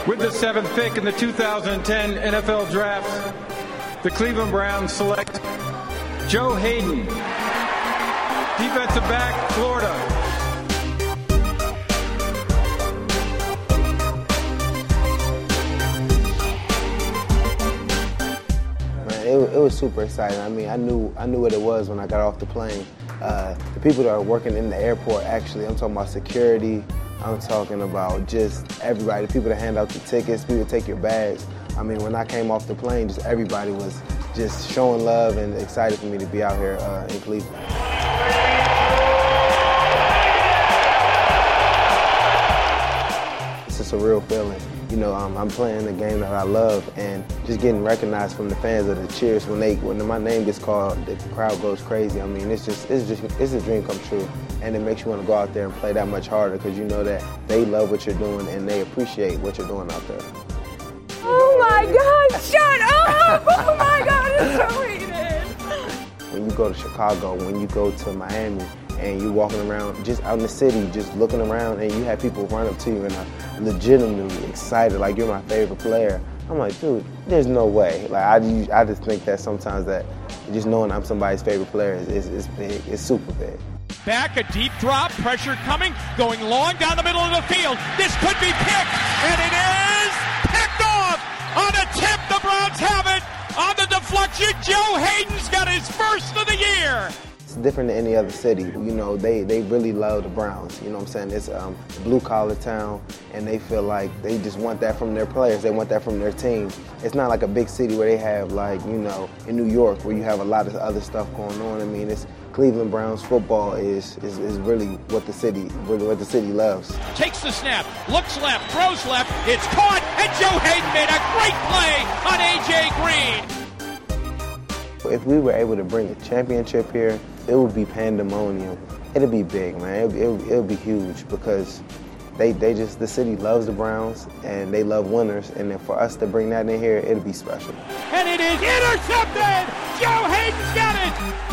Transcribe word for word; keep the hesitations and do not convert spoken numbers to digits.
With the seventh pick in the two thousand ten N F L Draft, the Cleveland Browns select Joe Haden, defensive back, Florida. Man, it, it was super exciting. I mean, I knew I knew what it was when I got off the plane. Uh, the people that are working in the airport, actually, I'm talking about security. I'm talking about just everybody, the people that hand out the tickets, people that take your bags. I mean, when I came off the plane, just everybody was just showing love and excited for me to be out here uh, in Cleveland. It's just a real feeling. You know, um, I'm playing the game that I love, and just getting recognized from the fans of the cheers when they when my name gets called, the crowd goes crazy. I mean, it's just it's just it's a dream come true, and it makes you want to go out there and play that much harder because you know that they love what you're doing and they appreciate what you're doing out there. Oh my God! Shut up! Oh my God! It's so heated. When you go to Chicago, when you go to Miami, and you're walking around just out in the city, just looking around, and you have people run up to you and are legitimately excited, like you're my favorite player. I'm like, dude, there's no way. Like I, I just think that sometimes that just knowing I'm somebody's favorite player is, is, is big. It's super big. Back, a deep drop, pressure coming, going long down the middle of the field. This could be picked, and it is picked off on a tip. The Browns have it on the deflection. Joe Haden's got his first of the year. It's different than any other city. You know, they, they really love the Browns. You know what I'm saying? It's um, a blue-collar town, and they feel like they just want that from their players. They want that from their team. It's not like a big city where they have, like, you know, in New York where you have a lot of other stuff going on. I mean, it's Cleveland Browns football is, is, is really what the city what the city loves. Takes the snap, looks left, throws left, it's caught, and Joe Haden made a great play on A J Green. If we were able to bring a championship here, it would be pandemonium. It'd be big, man. It would it would be huge because they they just the city loves the Browns and they love winners, and then for us to bring that in here, it'd be special. And it is intercepted. Joe Haden's got it.